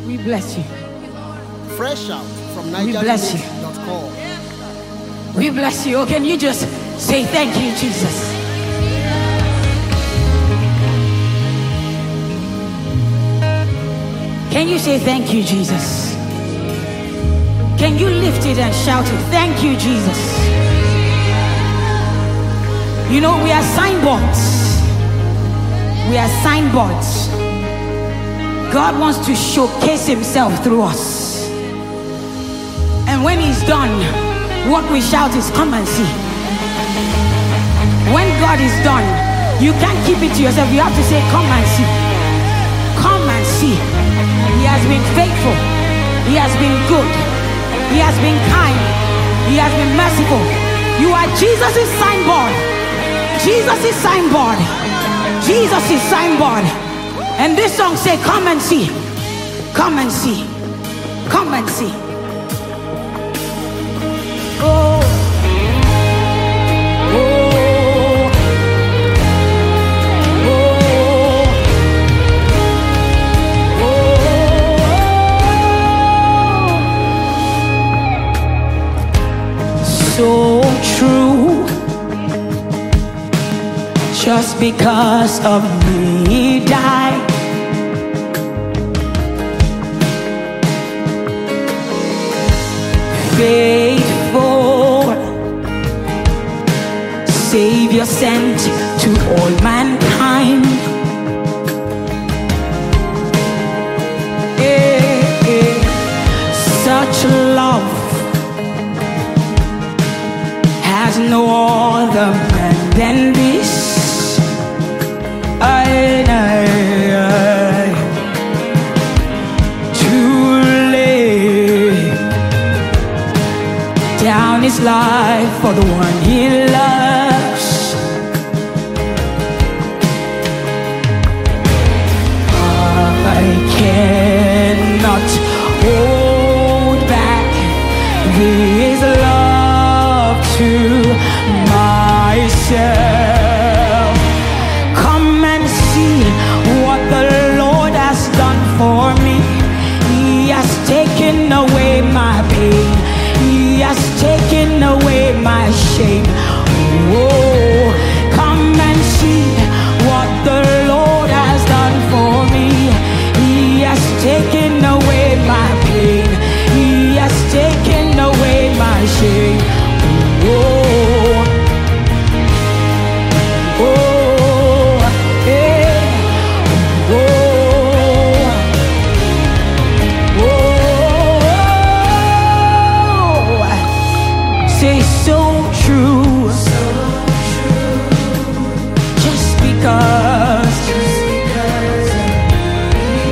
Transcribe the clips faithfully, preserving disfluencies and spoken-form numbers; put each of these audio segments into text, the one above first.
We bless you. Fresh out from We bless you. niger dot com. We bless you. Oh, can you just say thank you, Jesus? Can you say thank you, Jesus? Can you lift it and shout it? Thank you, Jesus. You know, we are signboards. We are signboards. God wants to showcase himself through us. And when he's done, what we shout is, come and see. When God is done, you can't keep it to yourself. You have to say, come and see. Come and see. He has been faithful. He has been good. He has been kind. He has been merciful. You are Jesus' signboard. Jesus' signboard. Jesus' signboard. And this song say, come and see. Come and see. Come and see. Oh. Oh. Oh. So true. Just because of me died. Faithful Savior sent to all mankind. Eh, eh. Such love has no other man than this. I, I, I, to lay down his life for the one he loves. I cannot hold back this love to myself. Come and see what the Lord has done for me. He has taken away my pain. He has taken away my shame. Oh, come and see what the Lord has done for me. He has taken away my pain. He has taken away my shame. Oh, oh, yeah. Oh, oh, say so true. So true. Just because. Just because he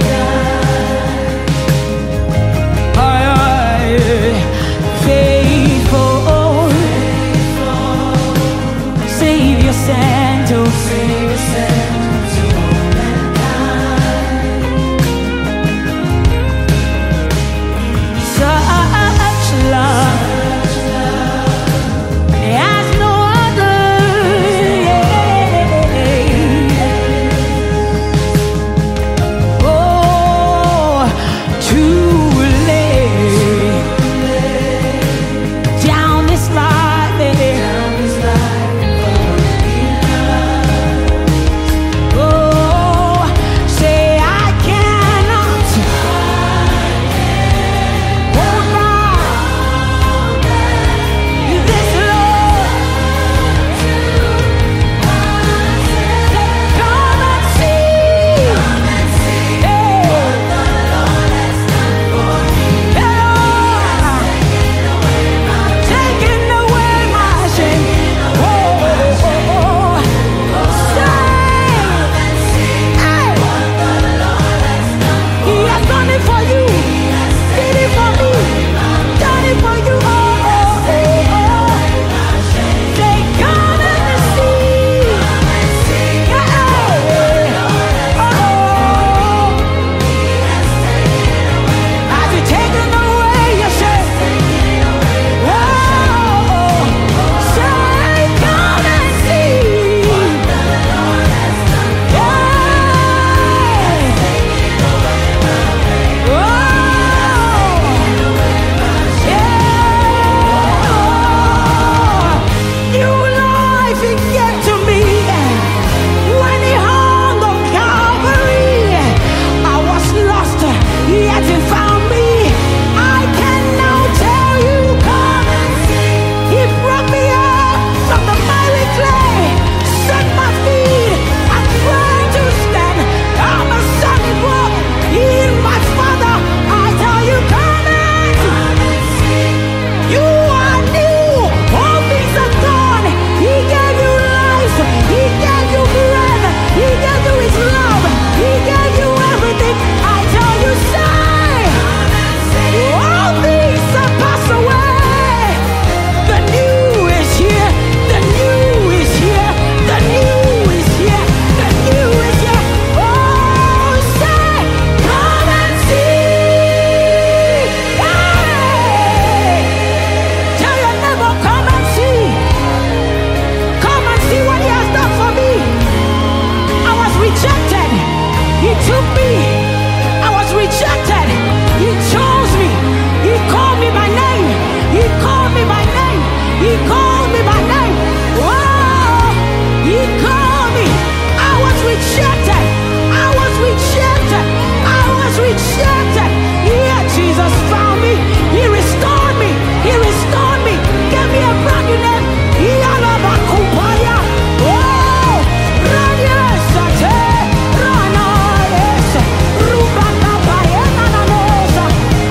died. I, I, faithful. took me. I was rejected. He chose me. He called me by name. He called me by name. He called me by name. Whoa! He called me. I was rejected. I was rejected. I was rejected. Yeah, Jesus found me. He restored me. He restored me. Gave me a brand new name. Yalabakupaya. Whoa! Ranyesate. Ranayes. Rubakabayenanamosa.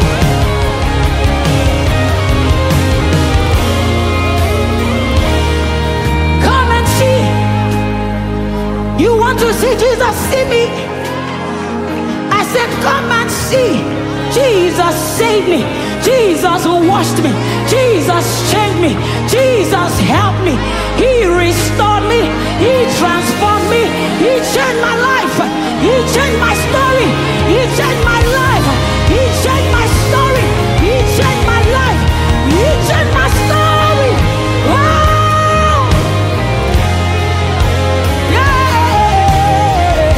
Come and see. You want to see Jesus? See me. I said, come and see. Jesus saved me. Jesus washed me. Jesus changed me. Jesus helped me. He restored me. He transformed me. He changed my life. He changed my story. He changed my life. He changed my story. He changed my life. He changed my story. Wow! Yeah!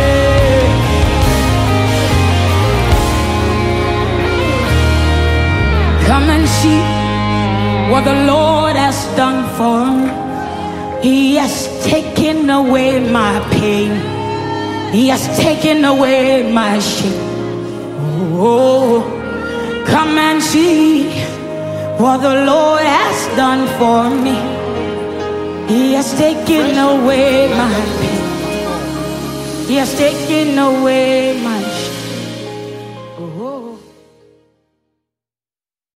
Come and see what the Lord has done for me. He has taken away my pain. He has taken away my shame. Oh, come and see what the Lord has done for me. He has taken away my pain. He has taken away